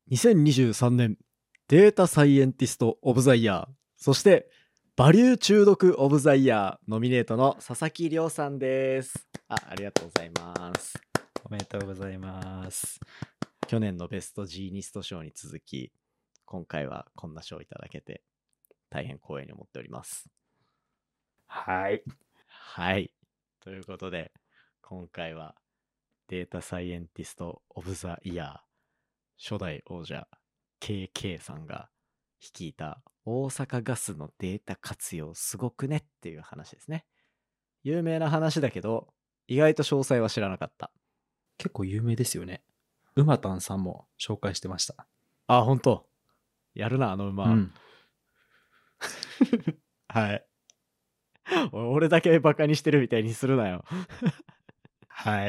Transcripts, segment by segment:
2023年データサイエンティストオブザイヤー、そしてバリュー中毒オブザイヤーノミネートの佐々木亮さんです。ありがとうございます。 おめでとうございます。 去年のベストジーニスト賞に続き、今回はこんな賞をいただけて大変光栄に思っております。 はい。 はい。ということで、今回はデータサイエンティストオブザイヤー初代王者 KK さんが率いた大阪ガスのデータ活用すごくねっていう話ですね。有名な話だけど、意外と詳細は知らなかった。 結構有名ですよね。うまたんさんも紹介してました。 あ、ほんと。やるな、あの馬。 うん。 はい。俺だけバカにしてるみたいにするなよ。 はい。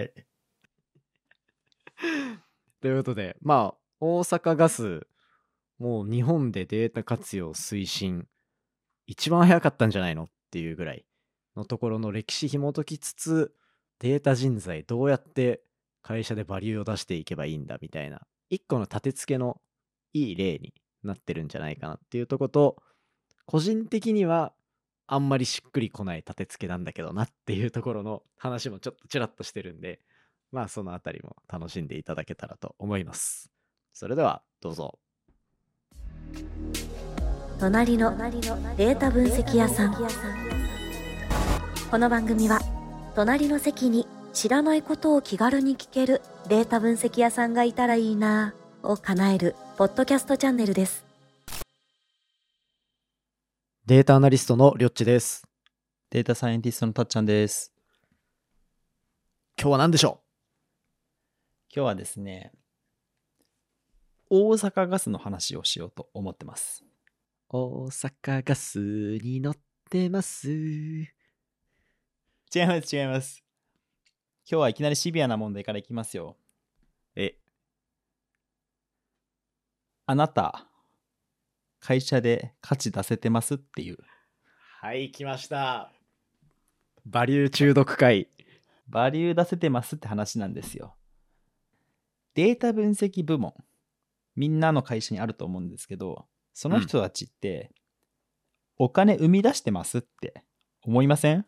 ということで、まあ、大阪ガス、もう日本でデータ活用推進、一番早かったんじゃないのっていうぐらいのところの歴史紐解きつつ、データ人材どうやって会社でバリューを出していけばいいんだみたいな、一個の立て付けのいい例になってるんじゃないかなっていうとこと、個人的にはあんまりしっくりこない立て付けなんだけどなっていうところの話もちょっとちらっとしてるんで、まあそのあたりも楽しんでいただけたらと思います。それではどうぞ。 隣のデータ分析屋さん。この番組は隣の席に知らないことを気軽に聞けるデータ分析屋さんがいたらいいなぁを叶えるポッドキャストチャンネルです。 データアナリストのりょっちです。 データサイエンティストのたっちゃんです。 今日は何でしょ今日はですね、大阪ガスの話をしようと思ってます。 う？大阪ガスに乗ってます。 違います。今日はいきなりシビアな問題からいきますよ。あなた、会社で価値出せてますっていう。 はい、来ました。バリュー中毒会。 バリュー出せてますって話なんですよ。データ分析部門、みんなの会社にあると思うんですけど、その人たちって、お金生み出してますって思いません？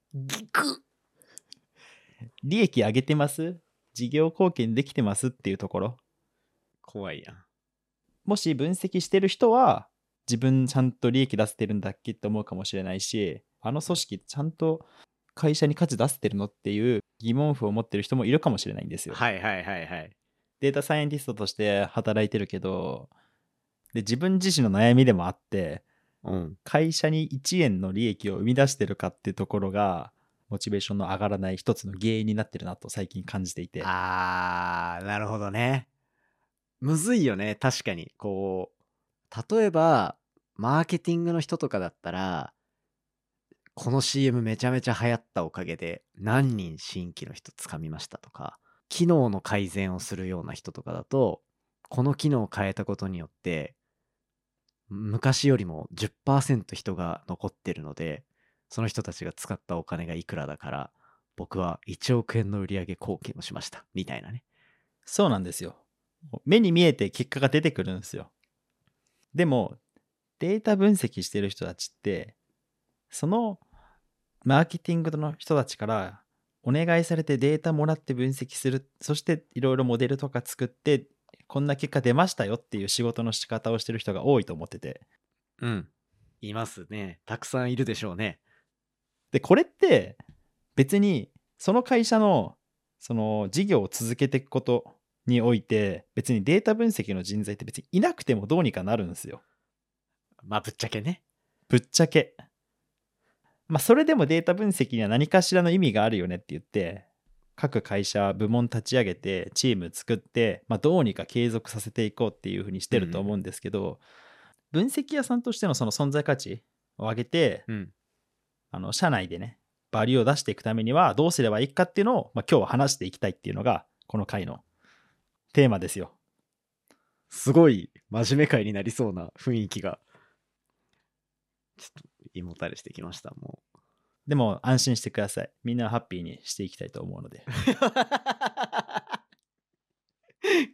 利益上げてます？事業貢献できてますっていうところ。 怖いやん。 もし分析してる人は、自分ちゃんと利益出せてるんだっけって思うかもしれないし、あの組織ちゃんと会社に価値出せてるのっていう疑問符を持ってる人もいるかもしれないんですよ。 はいはいはいはい。 データサイエンティストとして働いてるけど、で自分自身の悩みでもあって、会社に1円の利益を生み出してるかっていうところがモチベーションの上がらない一つの原因になってるなと最近感じていて。 なるほどね。むずいよね、確かに。こう、例えば、マーケティングの人とかだったら、この CM めちゃめちゃ流行ったおかげで何人新規の人掴みましたとか、機能の改善をするような人とかだと、この機能を変えたことによって、昔よりも 10% 人が残ってるので、その人たちが使ったお金がいくらだから、僕は1億円の売上貢献をしました。みたいなね。 そうなんですよ。目に見えて結果が出てくるんですよ。でも、データ分析してる人たちって、そのマーケティングの人たちからお願いされてデータもらって分析する。そしていろいろモデルとか作って、こんな結果出ましたよっていう仕事の仕方をしてる人が多いと思ってて。 いますね。たくさんいるでしょうね。 で、これって別にその会社のその事業を続けていくことにおいて、別にデータ分析の人材って別にいなくてもどうにかなるんですよ。 まあぶっちゃけね。 ぶっちゃけ。まあそれでもデータ分析には何かしらの意味があるよねって言って、各会社部門立ち上げてチーム作って、まあ、どうにか継続させていこうっていうふうにしてると思うんですけど、分析屋さんとしてのその存在価値を上げて、社内でねバリューを出していくためにはどうすればいいかっていうのを、まあ、今日は話していきたいっていうのがこの回のテーマですよ。 すごい真面目回になりそうな雰囲気がちょっと胃もたれしてきました。もうでも安心してください。みんなハッピーにしていきたいと思うので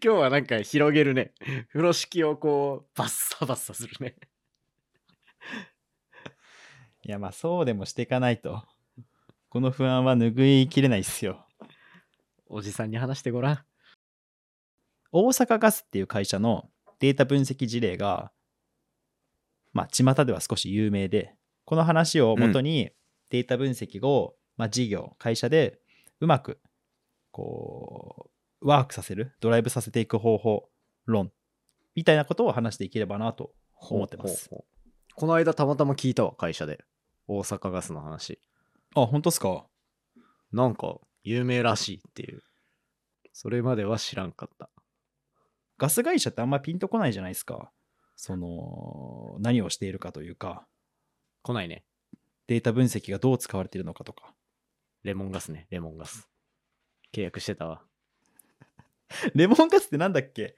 今日はなんか広げるね。風呂敷をこうバッサバッサするね。 いやまあそうでもしていかないとこの不安は拭いきれないっすよ。 おじさんに話してごらん。 大阪ガスっていう会社のデータ分析事例がまあ巷では少し有名で、この話をもとにデータ分析を、事業会社でうまくこうワークさせる、ドライブさせていく方法論みたいなことを話していければなと思ってます。 ほうほうほう。この間たまたま聞いたわ、会社で。大阪ガスの話。 あ、本当っすか？ なんか有名らしいっていう。それまでは知らんかった。 ガス会社ってあんまピンとこないじゃないですか。その何をしているかというか、 来ないね。 データ分析がどう使われているのかとか。 レモンガスね、レモンガス。契約してたわ。 レモンガスってなんだっけ？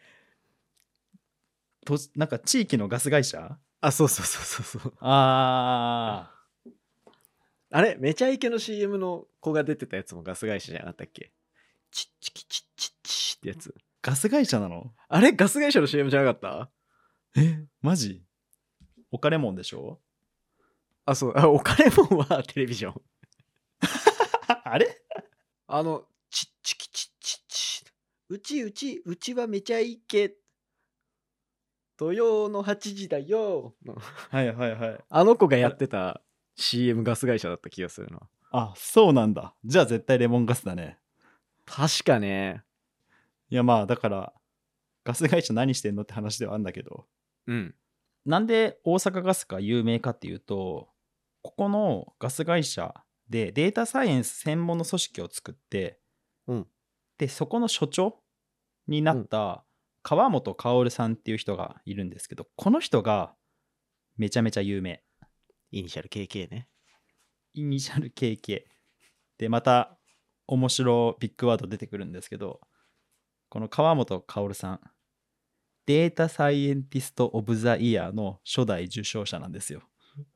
なんか地域のガス会社？ あ、そうそうそうそうそう。 ああれめちゃイケの CM の子が出てたやつもガス会社じゃなかったっけ？チッチキチッチッチってやつ。 ガス会社なの？ あれガス会社の CM じゃなかった？ マジ？オカレモンでしょ？ あ、そう。あ、お金もんはテレビジョン。 あれ？ チッチキチッチッチ。うちはめちゃイケ。土曜の8時だよ。 はいはいはい。 あの子がやってた CM ガス会社だった気がするな。 あ、そうなんだ。じゃあ絶対レモンガスだね。 確かね。 いやまあだからガス会社何してんのって話ではあるんだけど、 うん。 なんで大阪ガスが有名かっていうと、ここのガス会社でデータサイエンス専門の組織を作って、でそこの所長になった川本薫さんっていう人がいるんですけど、この人がめちゃめちゃ有名。 イニシャル KK ね。 イニシャル KK でまた面白ビッグワード出てくるんですけど、この川本薫さん、データサイエンティスト・オブ・ザ・イヤーの初代受賞者なんですよ。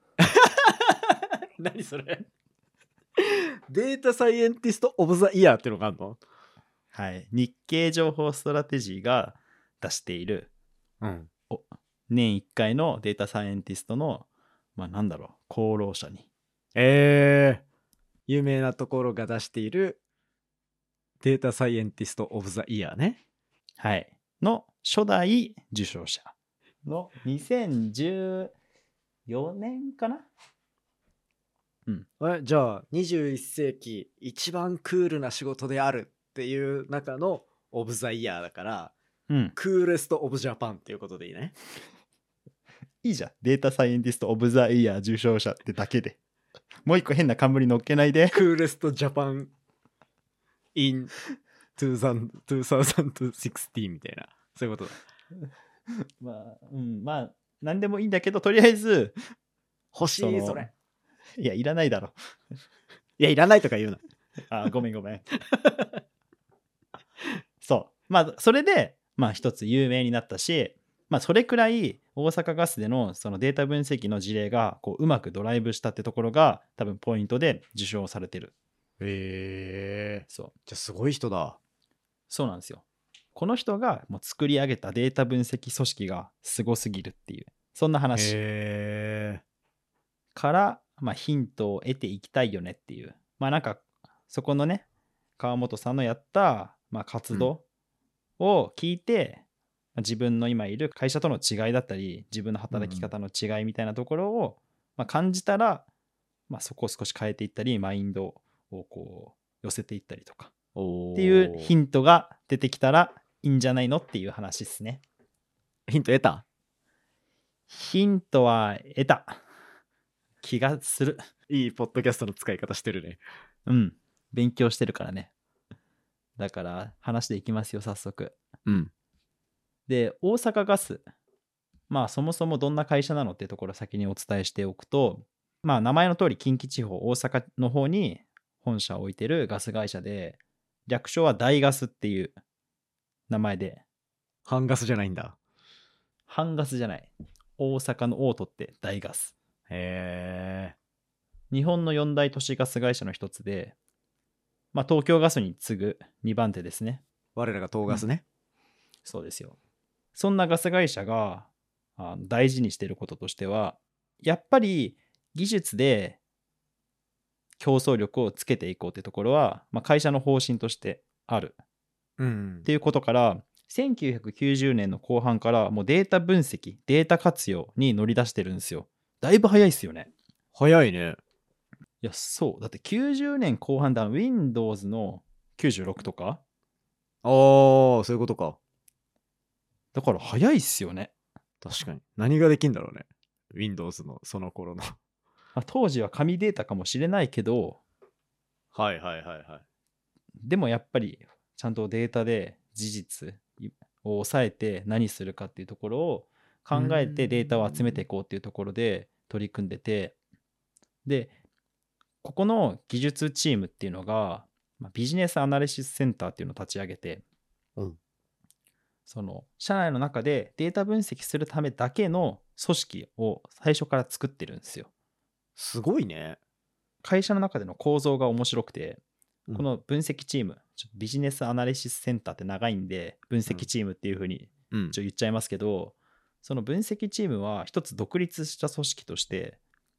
何それ？データサイエンティスト・オブ・ザ・イヤーってのがあるの？ はい、日経情報ストラテジーが出している、年1回のデータサイエンティストの功労者に。 有名なところが出しているデータサイエンティスト・オブ・ザ・イヤーね。 はい。の初代受賞者の2014年かな。 じゃあ21世紀一番クールな仕事であるっていう中のオブ・ザ・イヤーだから、クーレスト・オブ・ジャパンっていうことでいいね。 いいじゃん。データサイエンティスト・オブ・ザ・イヤー受賞者ってだけで。もう一個変な冠乗っけないで。 クーレスト・ジャパン in 2016みたいな、そういうことだ。 まあ何でもいいんだけど、とりあえず欲しいそれ。 いやいらないだろ。 いやいらないとか言うな。 あ、ごめんそう、それで一つ有名になったし、それくらい大阪ガスでのそのデータ分析の事例がうまくドライブしたってところが多分ポイントで受賞されてる。 そうじゃあすごい人だ。 そうなんですよ。この人がもう作り上げたデータ分析組織がすごすぎるっていう、そんな話からヒントを得ていきたいよねっていう、そこのね川本さんのやった活動を聞いて、自分の今いる会社との違いだったり自分の働き方の違いみたいなところを感じたら、そこを少し変えていったりマインドを寄せていったりとかっていうヒントが出てきたらいいんじゃないのっていう話ですね。 ヒント得た？ ヒントは得た気がする。 いいポッドキャストの使い方してるね。 勉強してるからね。だから話していきますよ、早速。で、大阪ガス、そもそもどんな会社なのっていうところを先にお伝えしておくと、名前の通り近畿地方大阪の方に本社を置いてるガス会社で、略称は大ガスっていう名前で。 半ガスじゃないんだ。 半ガスじゃない。大阪の O を取って大ガス。日本の4大都市ガス会社の一つで、東京ガスに次ぐ2番手ですね。 我らが東ガスね。 そうですよ。そんなガス会社が大事にしていることとしては、やっぱり技術で競争力をつけていこうというところは、会社の方針としてあるっていうことから、1990年の後半からもうデータ分析、データ活用に乗り出してるんですよ。だいぶ早いですよね。 早いね。 いや、そう。だって90年後半でWindows の96とかああ、そういうことか。 だから早いっすよね。 確かに。何ができんだろうね。Windows のその頃の。 当時は紙データかもしれないけど、 はいはいはいはい。 でもやっぱりちゃんとデータで事実を抑えて何するかっていうところを考えてデータを集めていこうっていうところで取り組んでて、で、ここの技術チームっていうのがビジネスアナリシスセンターっていうのを立ち上げて、その社内の中でデータ分析するためだけの組織を最初から作ってるんですよ。 すごいね。 会社の中での構造が面白くて、この分析チーム、ビジネスアナリシスセンターって長いんで分析チームっていう風に言っちゃいますけど、その分析チームは一つ独立した組織として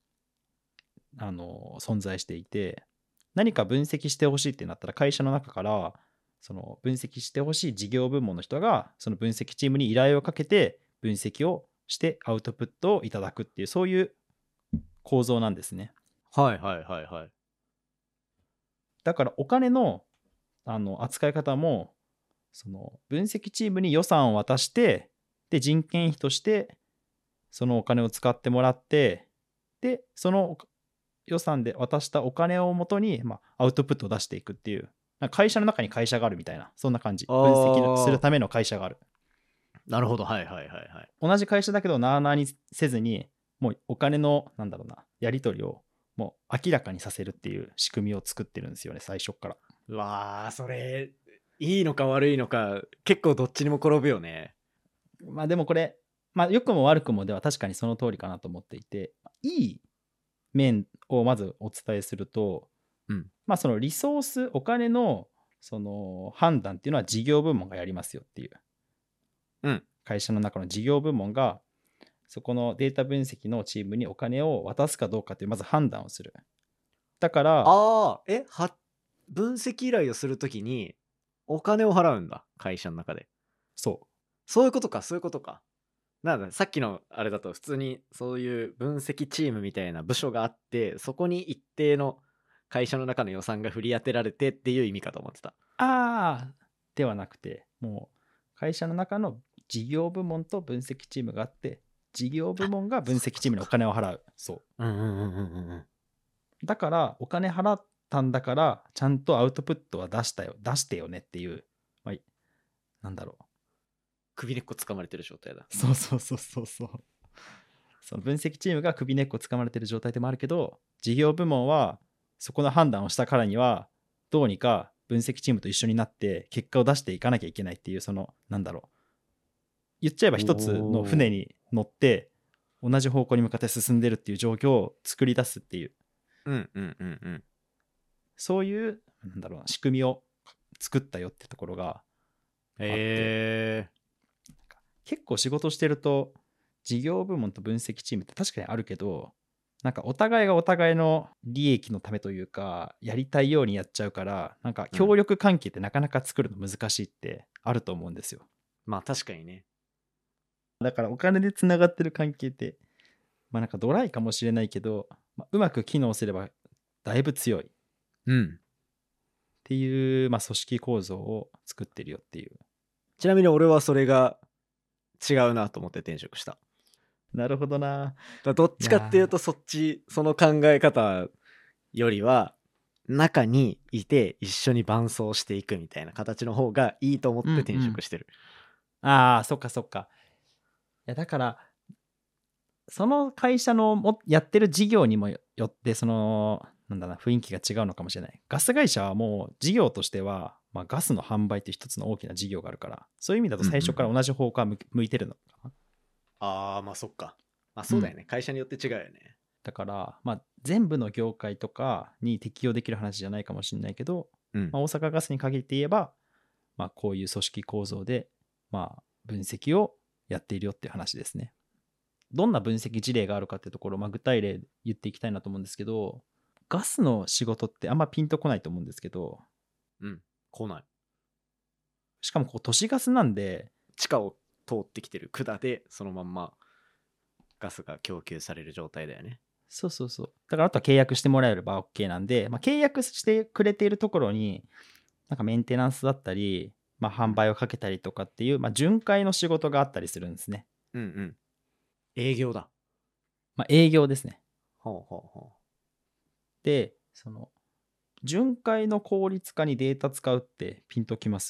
存在していて、何か分析してほしいってなったら会社の中からその分析してほしい事業部門の人がその分析チームに依頼をかけて分析をしてアウトプットをいただくっていう、そういう構造なんですね。 はいはいはいはい。 だからお金の扱い方もその分析チームに予算を渡して、で人件費としてそのお金を使ってもらって、でその予算で渡したお金をもとに、アウトプットを出していくっていう、会社の中に会社があるみたいな、そんな感じ。分析するための会社がある。 なるほど。はいはいはいはい。 同じ会社だけどなあなあにせずに、もうお金のやり取りをもう明らかにさせるっていう仕組みを作ってるんですよね、最初から。 うわー、それいいのか悪いのか結構どっちにも転ぶよね。 でもこれ、良くも悪くもでは確かにその通りかなと思っていて、いい面をまずお伝えすると、そのリソース、お金のその判断っていうのは事業部門がやりますよっていう、会社の中の事業部門がそこのデータ分析のチームにお金を渡すかどうかっていうまず判断をする。だから分析依頼をするときにお金を払うんだ、会社の中で。そういうことか、そういうことか。なんだ、さっきのあれだと普通にそういう分析チームみたいな部署があって、そこに一定の会社の中の予算が振り当てられてっていう意味かと思ってた。 ではなくて、もう会社の中の事業部門と分析チームがあって、事業部門が分析チームにお金を払う。だからお金払ったんだからちゃんとアウトプットは出してよねっていう、 首根っこ掴まれてる状態だ。 そうその分析チームが首根っこ掴まれてる状態でもあるけど、事業部門はそこの判断をしたからにはどうにか分析チームと一緒になって結果を出していかなきゃいけないっていう、その言っちゃえば一つの船に乗って同じ方向に向かって進んでるっていう状況を作り出すっていう、そういう仕組みを作ったよってところがあって、結構仕事してると事業部門と分析チームって確かにあるけど、お互いがお互いの利益のためというかやりたいようにやっちゃうから、協力関係ってなかなか作るの難しいってあると思うんですよ。 確かにね。 だからお金でつながってる関係ってドライかもしれないけど、うまく機能すればだいぶ強いっていう、組織構造を作ってるよっていう。 ちなみに俺はそれが違うなと思って転職した。 なるほどな。 どっちかっていうとその考え方よりは中にいて一緒に伴走していくみたいな形の方がいいと思って転職してる。 そっか。いやだからその会社のやってる事業にもよってその雰囲気が違うのかもしれない。ガス会社はもう事業としては、ガスの販売って一つの大きな事業があるから、そういう意味だと最初から同じ方向は向いてるのかな。 そっか。そうだよね、会社によって違うよね。 だから全部の業界とかに適用できる話じゃないかもしれないけど、大阪ガスに限って言えば、こういう組織構造でまあ分析をやっているよっていう話ですね。どんな分析事例があるかっていうところを、まあ、具体例言っていきたいなと思うんですけど、ガスの仕事ってあんまピンとこないと思うんですけど、 来ない。 しかもこう都市ガスなんで、 地下を通ってきてる管でそのまんまガスが供給される状態だよね。 そうそうそう。だからあとは契約してもらえれば OK なんで、まあ、契約してくれているところに、なんかメンテナンスだったり、まあ、販売をかけたりとかっていう、まあ、巡回の仕事があったりするんですね。 営業だ。 まあ、営業ですね。 ほうほうほで、その、巡回の効率化にデータ使うってピンときます？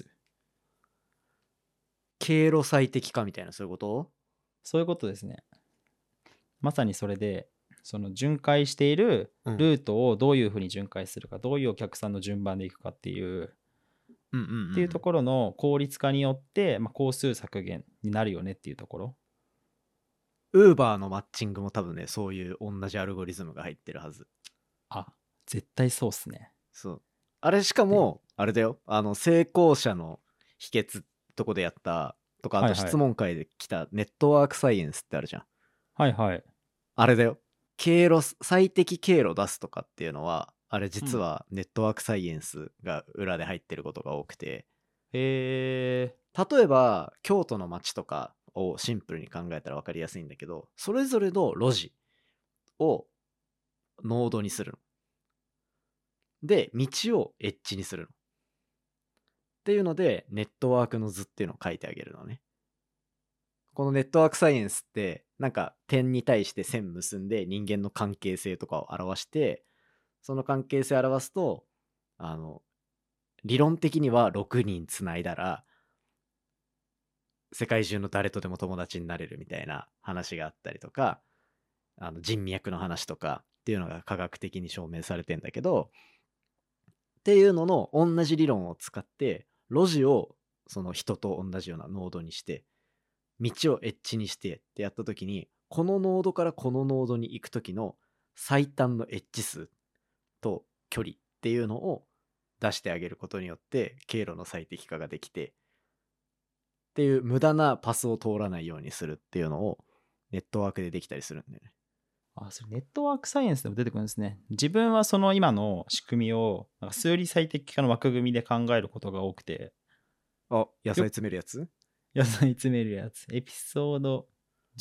経路最適化みたいな、そういうこと？ そういうことですね。まさにそれで、その巡回しているルートをどういうふうに巡回するか、どういうお客さんの順番で行くかっていう、っていうところの効率化によって、まあ、工数削減になるよねっていうところ。 ウーバーのマッチングも多分ね、そういう同じアルゴリズムが入ってるはず。 あ、絶対そうっすね。 そう。あれしかも、あれだよ。成功者の秘訣とこでやったとか、あと質問会で来たネットワークサイエンスってあるじゃん。 はいはい。 あれだよ。最適経路出すとかっていうのは、あれ実はネットワークサイエンスが裏で入ってることが多くて、例えば京都の街とかをシンプルに考えたら分かりやすいんだけど、それぞれの路地をノードにするの。で、道をエッジにするの。っていうので、ネットワークの図っていうのを書いてあげるのね。このネットワークサイエンスって、なんか点に対して線結んで人間の関係性とかを表して、その関係性を表すと、理論的には6人つないだら、世界中の誰とでも友達になれるみたいな話があったりとか、人脈の話とかっていうのが科学的に証明されてんだけど、っていうのの同じ理論を使って、路地をその人と同じようなノードにして、道をエッジにしてってやったときに、このノードからこのノードに行くときの最短のエッジ数と距離っていうのを出してあげることによって経路の最適化ができてっていう、無駄なパスを通らないようにするっていうのをネットワークでできたりするんだよね。 あ、それネットワークサイエンスでも出てくるんですね。自分はその今の仕組みをなんか数理最適化の枠組みで考えることが多くて。 あ、野菜詰めるやつ？ 野菜詰めるやつ。エピソード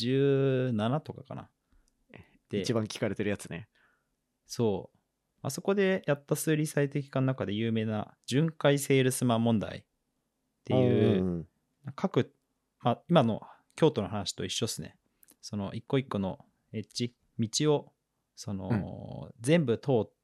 17とかかな。 で、一番聞かれてるやつね。 そう。あそこでやった数理最適化の中で有名な巡回セールスマン問題っていう、各、まあ、今の京都の話と一緒ですね。その一個一個のエッジ、道をその、全部通って、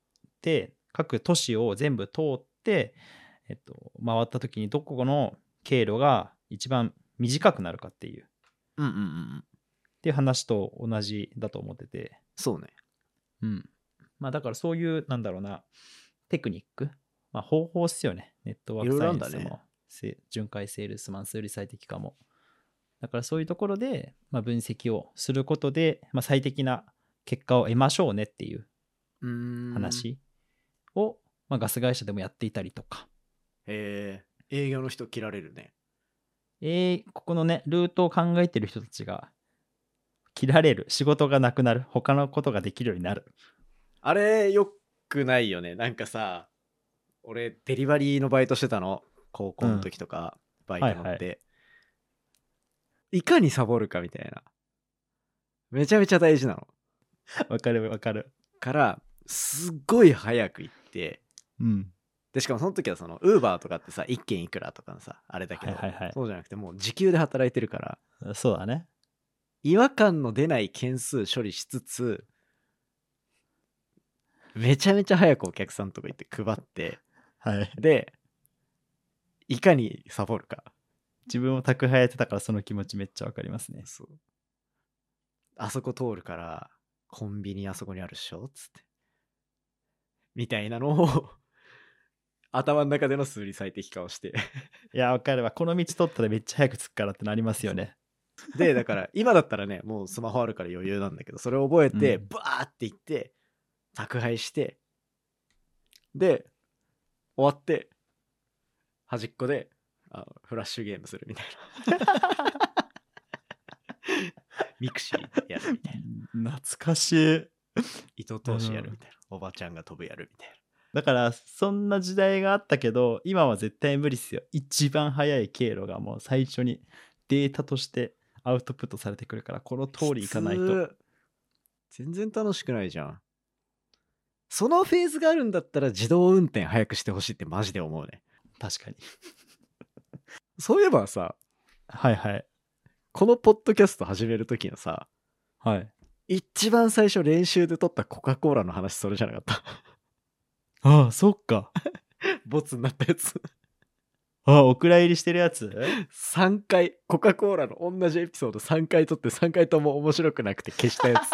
各都市を全部通って、回った時にどこの経路が一番短くなるかっていう、っていう話と同じだと思ってて。 そうね。 まあだからそういうなんだろうなテクニック、まあ、方法っすよね。ネットワークサイエンスも、巡回セールスマン数理最適化も。だからそういうところで、まあ、分析をすることで、まあ、最適な結果を得ましょうねっていう話を、まあ、ガス会社でもやっていたりとか。 営業の人切られるね。 ここのねルートを考えてる人たちが切られる、仕事がなくなる、他のことができるようになる。 あれよくないよね。なんかさ、俺デリバリーのバイトしてたの、高校の時とか、バイト乗って、いかにサボるかみたいな、めちゃめちゃ大事なの。 わかるわかる。 からすっごい早く行って、でしかもその時はそのウーバーとかってさ1件いくらとかのさあれだけど、そうじゃなくてもう時給で働いてるから、 そうだね。 違和感の出ない件数処理しつつ、めちゃめちゃ早くお客さんとか行って配って、でいかにサボるか。 自分も宅配やってたからその気持ちめっちゃわかりますね。 そう、あそこ通るからコンビニあそこにあるっしょつってみたいなのを頭の中での数理最適化をしていやわかるわ、この道取ったらめっちゃ早く着くからってなりますよね。 でだから今だったらねもうスマホあるから余裕なんだけど、それを覚えてバーって行って宅配して、で終わって端っこでフラッシュゲームするみたいな。ミクシーやるみたいな。 懐かしい。 糸通しやるみたいな。おばちゃんが飛ぶやるみたいだからそんな時代があったけど今は絶対無理っすよ。一番早い経路がもう最初にデータとしてアウトプットされてくるからこのな。 通りいかないと。 きつ全然楽しくないじゃん。そのフェーズがあるんだったら自動運転早くしてほしいってマジで思うね。 確かに。 そういえばさ、 はいはいこのポッドキャスト始める時のさ、 はい。 一番最初練習で撮ったコカ・コーラの話それじゃなかった。 ああそっか。 ボツになったやつ。 ああお蔵入りしてるやつ。 3回コカ・コーラの同じエピソード3回撮って3回とも面白くなくて消したやつ。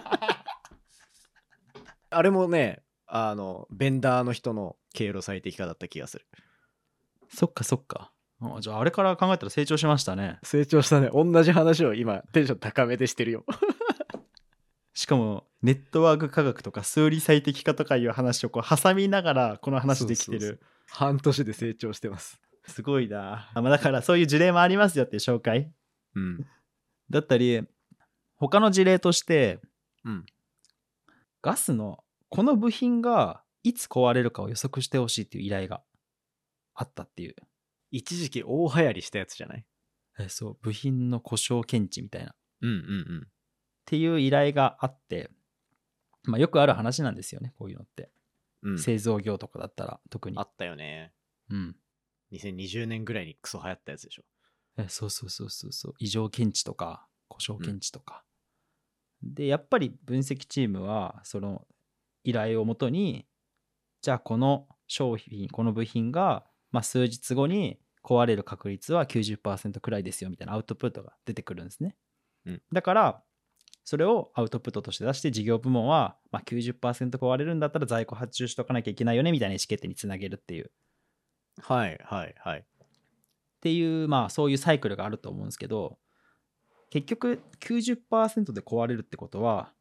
あれもね、ベンダーの人の経路最適化だった気がする。 そっかそっか。じゃああれから考えたら成長しましたね。 成長したね。同じ話を今テンション高めでしてるよ。 しかもネットワーク科学とか数理最適化とかいう話をこう挟みながらこの話できてる。 そうそうそう半年で成長してます。 すごいな。だからそういう事例もありますよっていう紹介うん。 だったり他の事例としてうん。 ガスのこの部品がいつ壊れるかを予測してほしいっていう依頼があったっていう。 一時期大流行りしたやつじゃない？ そう部品の故障検知みたいなっうんうんていう依頼があって、まあよくある話なんですよねこういうのって、 うん。 製造業とかだったら特にあったよね。 うん 2020年ぐらいにクソ流行ったやつでしょ。 そう異常検知とか故障検知とか、でやっぱり分析チームはその依頼をもとにじゃあこの商品この部品が、まあ、数日後に壊れる確率は 90% くらいですよみたいなアウトプットが出てくるんですね、だからそれをアウトプットとして出して事業部門は、まあ、90% 壊れるんだったら在庫発注しとかなきゃいけないよねみたいな意思決定につなげるっていうはいはいはい。 っていうまあそういうサイクルがあると思うんですけど結局 90% で壊れるってことは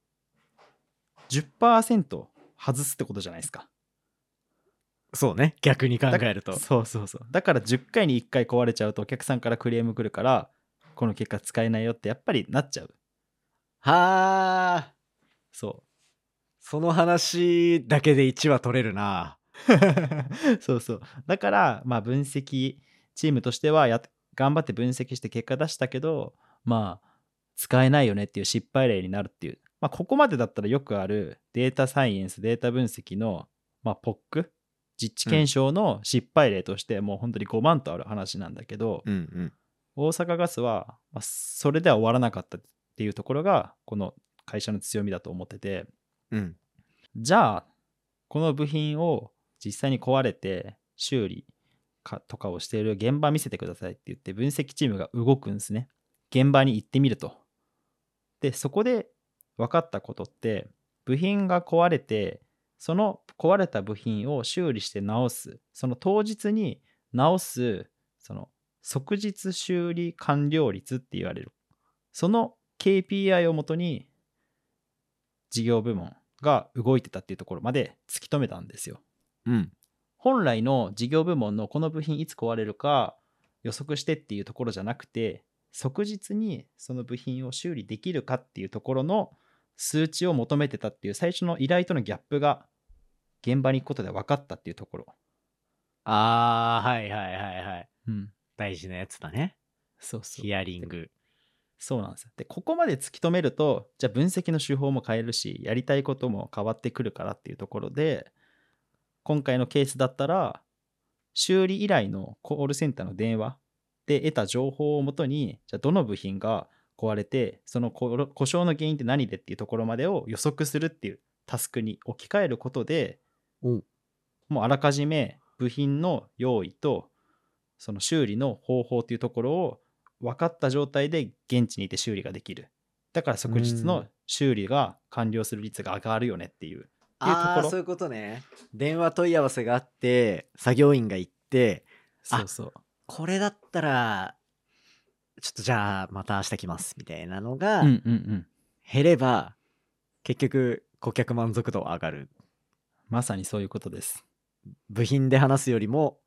10% 外すってことじゃないですか。 そうね。逆に考えると。 そうだから10回に1回壊れちゃうとお客さんからクレーム来るからこの結果使えないよってやっぱりなっちゃう。 はあ。 そうその話だけで1話取れるな。 そうだからまあ分析チームとしては頑張って分析して結果出したけどまあ使えないよねっていう失敗例になるっていう、まあ、ここまでだったらよくあるデータサイエンスデータ分析の、まあ、POC 実地検証の失敗例としてもう本当に5万とある話なんだけど、大阪ガスは、まあ、それでは終わらなかったっていうところがこの会社の強みだと思ってて、じゃあこの部品を実際に壊れて修理とかをしている現場見せてくださいって言って分析チームが動くんですね。現場に行ってみると。でそこで分かったことって部品が壊れてその壊れた部品を修理して直すその当日に直すその即日修理完了率って言われるその KPI をもとに事業部門が動いてたっていうところまで突き止めたんですよ。本来の事業部門のこの部品いつ壊れるか予測してっていうところじゃなくて即日にその部品を修理できるかっていうところの数値を求めてたっていう最初の依頼とのギャップが現場に行くことで分かったっていうところ。 はいはいはいはい。 うん大事なやつだね。 そうヒアリング。 そうなんですよ。でここまで突き止めるとじゃあ分析の手法も変えるしやりたいことも変わってくるからっていうところで今回のケースだったら修理依頼のコールセンターの電話で得た情報をもとにじゃあどの部品が壊れてその故障の原因って何でっていうところまでを予測するっていうタスクに置き換えることでもうあらかじめ部品の用意とその修理の方法っていうところを分かった状態で現地にいて修理ができる。だから即日の修理が完了する率が上がるよねっていうところ。 そういうことね。電話問い合わせがあって作業員が行ってそうこれだったらちょっとじゃあまた明日来ますみたいなのが減れば結局顧客満足度上がる。 まさにそういうことです。 部品で話すよりも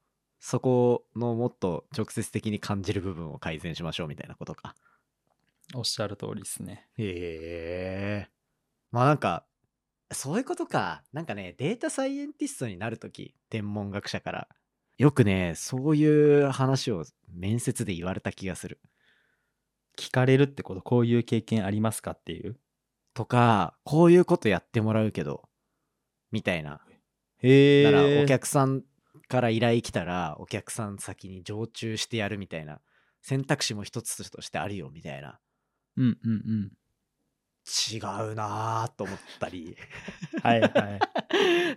そこのもっと直接的に感じる部分を改善しましょうみたいなことか。 おっしゃる通りですね。 へえ。まあなんか、そういうことか。なんかね、データサイエンティストになるとき、天文学者から、よくね、そういう話を面接で言われた気がする。 聞かれるってこと、こういう経験ありますかっていう。 とか、こういうことやってもらうけど、みたいな。 へだからおえ。 客さんから依頼来たら、お客さん先に常駐してやるみたいな選択肢も一つとしてあるよみたいな。 うんうんうん。 違うなぁと思ったりはいはい。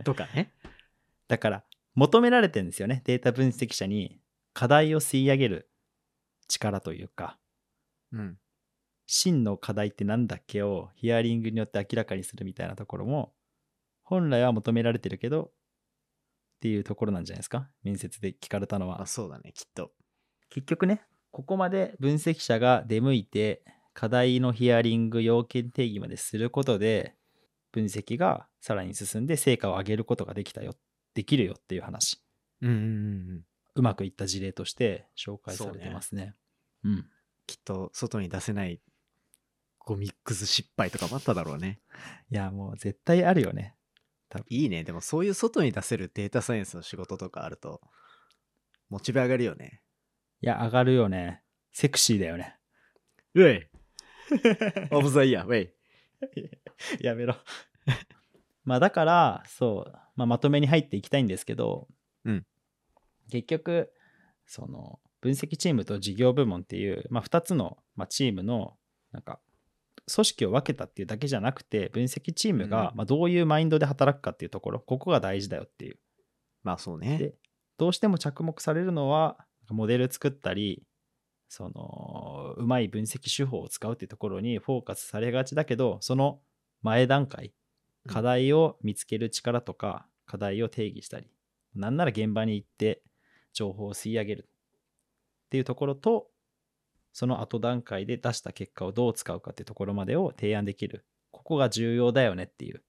とかね。 だから求められてるんですよね、データ分析者に課題を吸い上げる力というか、 うん。 真の課題ってなんだっけをヒアリングによって明らかにするみたいなところも本来は求められてるけどっていうところなんじゃないですか、面接で聞かれたのは。 まあそうだね、きっと。 結局ね、ここまで分析者が出向いて課題のヒアリング要件定義まですることで分析がさらに進んで成果を上げることができるよっていう話。 うんうんうんうん。 うまくいった事例として紹介されてますね。うん。 きっと外に出せないゴミックス失敗とかもあっただろうね。 いや、もう絶対あるよね。 いいね。でもそういう外に出せるデータサイエンスの仕事とかあると、モチベ上がるよね。 いや、上がるよね。セクシーだよね。 うえオブザイヤー、ウェイ。 やめろ。まあだから、そう、まとめに入っていきたいんですけど、 うん。 結局、その分析チームと事業部門っていう、2つの、チームのなんか組織を分けたっていうだけじゃなくて、分析チームがどういうマインドで働くかっていうところ、ここが大事だよっていう。 まあそうね。 で、どうしても着目されるのは、モデル作ったり、そのうまい分析手法を使うっていうところにフォーカスされがちだけど、その前段階、課題を見つける力とか、課題を定義したり、なんなら現場に行って情報を吸い上げるっていうところと、その後段階で出した結果をどう使うかっていうところまでを提案できる。ここが重要だよねっていう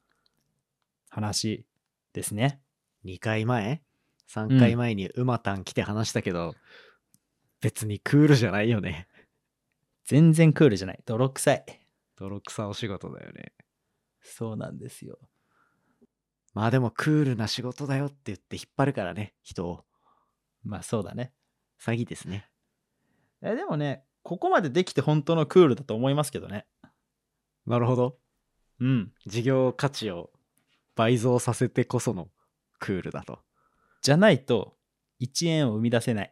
話ですね。 2回前 ?3 回前に馬たん来て話したけど、別にクールじゃないよね。 全然クールじゃない。泥臭い。 泥臭お仕事だよね。 そうなんですよ。 まあでもクールな仕事だよって言って引っ張るからね、人を。 まあそうだね。 詐欺ですね。 でもね、ここまでできて本当のクールだと思いますけどね。 なるほど。 うん。 事業価値を倍増させてこそのクールだと。 じゃないと1円を生み出せない。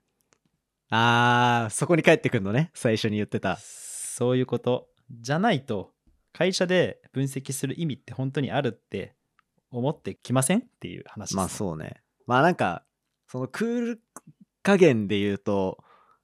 そこに帰ってくんのね、最初に言ってた。 そういうこと。じゃないと会社で分析する意味って本当にあるって思ってきませんっていう話です。 まあそうね。まあなんか、そのクール加減で言うと、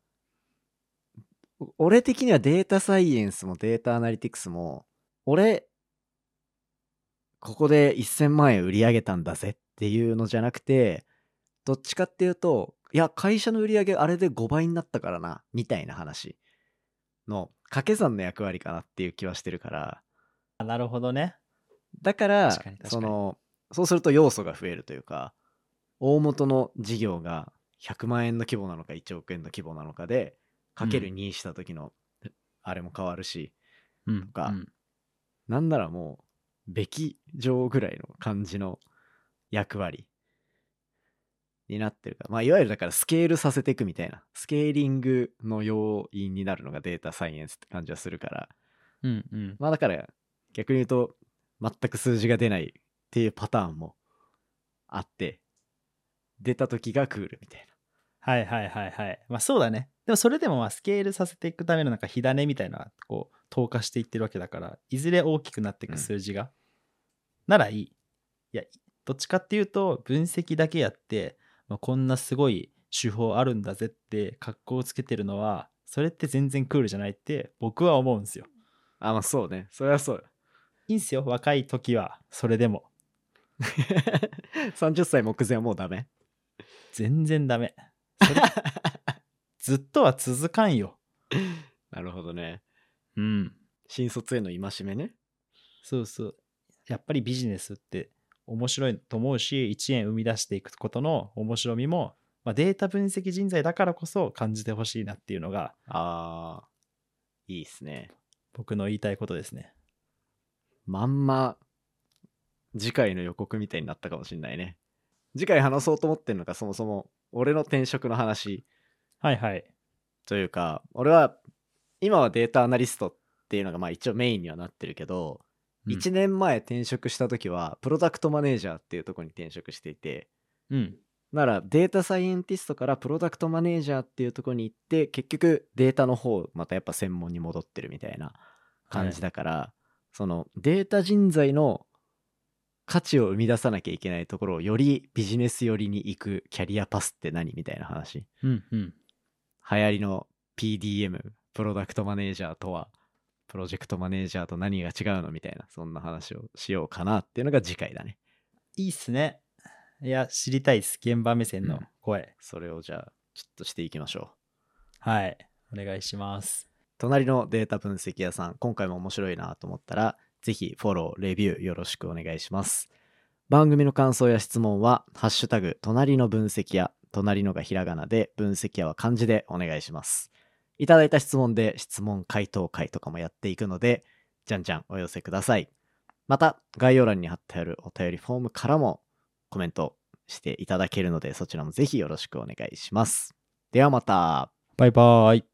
俺的にはデータサイエンスもデータアナリティクスも、俺、ここで1000万円売り上げたんだぜっていうのじゃなくて、どっちかっていうと、いや、会社の売り上げあれで5倍になったからな、みたいな話の掛け算の役割かなっていう気はしてるから。 なるほどね。 だから確かにそうすると要素が増えるというか、大元の事業が100万円の規模なのか1億円の規模なのかで、かける2した時のあれも変わるし、とか、なんならもうべき上ぐらいの感じの役割になってるから、まあいわゆるだからスケールさせていくみたいな、スケーリングの要因になるのがデータサイエンスって感じはするから、まあだから逆に言うと全く数字が出ないっていうパターンもあって、出た時がクールみたいな。 はいはいはいはい。まあそうだね。でもそれでもスケールさせていくためのなんか火種みたいなこう投下していってるわけだから、いずれ大きくなっていく数字が、ならいい。いや、どっちかっていうと分析だけやって、こんなすごい手法あるんだぜって格好をつけてるのは、それって全然クールじゃないって僕は思うんですよ。 まあそうね。それはそうよ。 いいんすよ、若い時はそれでも。 30歳目前はもうダメ？ 全然ダメ。それずっとは続かんよ。 なるほどね。 うん。 新卒への戒めね。 そうそう。やっぱりビジネスって面白いと思うし、1円生み出していくことの面白みもデータ分析人材だからこそ感じてほしいなっていうのがいいっすね。 僕の言いたいことですね。 まんま次回の予告みたいになったかもしんないね。次回話そうと思ってるのがそもそも俺の転職の話はいはい。 というか、俺は今はデータアナリストっていうのがまあ一応メインにはなってるけど、 うん 1年前転職した時はプロダクトマネージャーっていうところに転職していて、 うん。 ならデータサイエンティストからプロダクトマネージャーっていうところに行って、結局データの方またやっぱ専門に戻ってるみたいな感じだから、そのデータ人材の価値を生み出さなきゃいけないところをよりビジネス寄りに行くキャリアパスって何みたいな話。 うんうん。 流行りの PDM プロダクトマネージャーとはプロジェクトマネージャーと何が違うのみたいな、そんな話をしようかなっていうのが次回だね。 いいっすね。いや、知りたいです。現場目線の声。 それをじゃあちょっとしていきましょう。 はい。お願いします。 隣のデータ分析屋さん、今回も面白いなと思ったら、ぜひフォロー、レビューよろしくお願いします。番組の感想や質問は、ハッシュタグ、隣の分析屋、隣のがひらがなで、分析屋は漢字でお願いします。いただいた質問で質問回答会とかもやっていくので、じゃんじゃんお寄せください。また、概要欄に貼ってあるお便りフォームからもコメントしていただけるので、そちらもぜひよろしくお願いします。ではまた。 バイバーイ。